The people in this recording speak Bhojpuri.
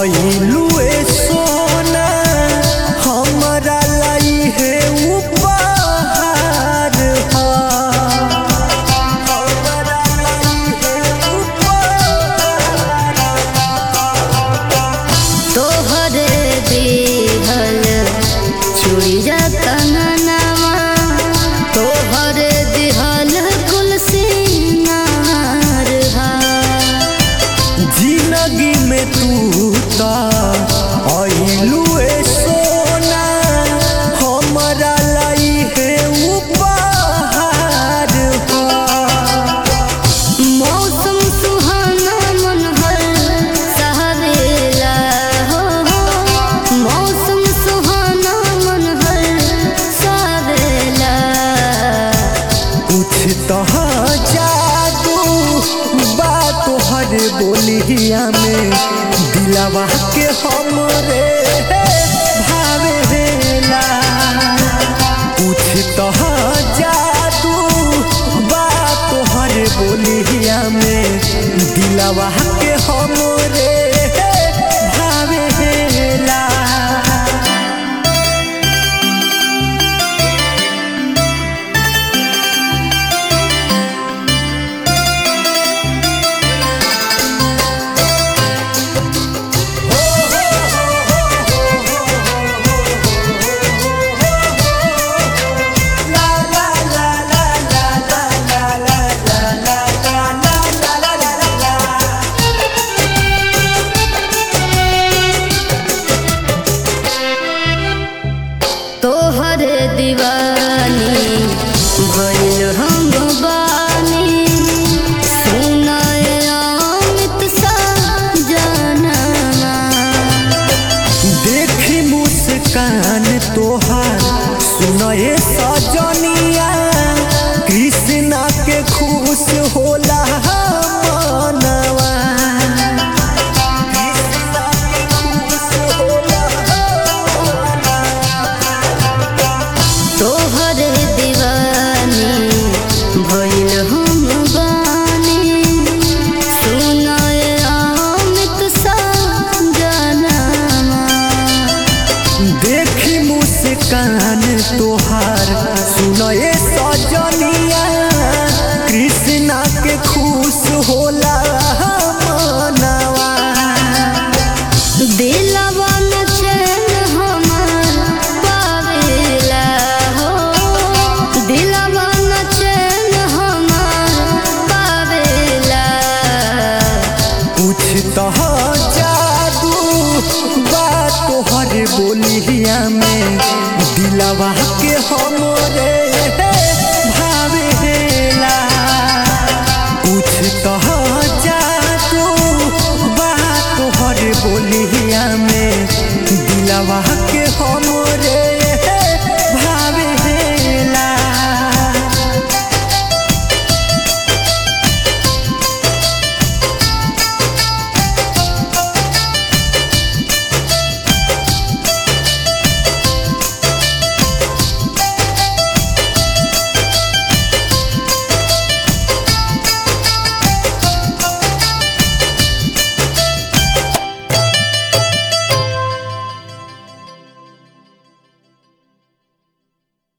आइलुए सोना हमरा लाई है उपहार हमरा लाई है उपहार तोहरे दिहल चूड़ी कंगनवा तोहरे दिहल गुलसिनार जिंदगी में तू ता आइलुए सोना हमरा लाई है उपहार मौसम सुहाना मन हर सहवेला हो मौसम सुहाना मन हर सहवेला कुछ तह जादू बा तोहर बोलिया में दिलवा के हमरे भावेला कुछ तह जादू बा तोहर बोलिया में दिलवा के हमरे भावेला तोहरे दीवानी भइल हम बानी सुनाए अमित सजनवा देखी मुस्कान तोहार सुनए सजनिया कृष्णा के खुश होला मनवा कृष्णा के खुश होला तोहरे दीवानी भइल हम बानी सुनाए अमित सजनवा देखी मुस्कान तोहार सुनए सजनिया कृष्णा के खुश होला मनवा दिलवा न चैन हमार पावेला हो दिलवा न चैन हमार पावेला कुछ तह जादू बा तोहर बोलिया में दिलवा के हमरे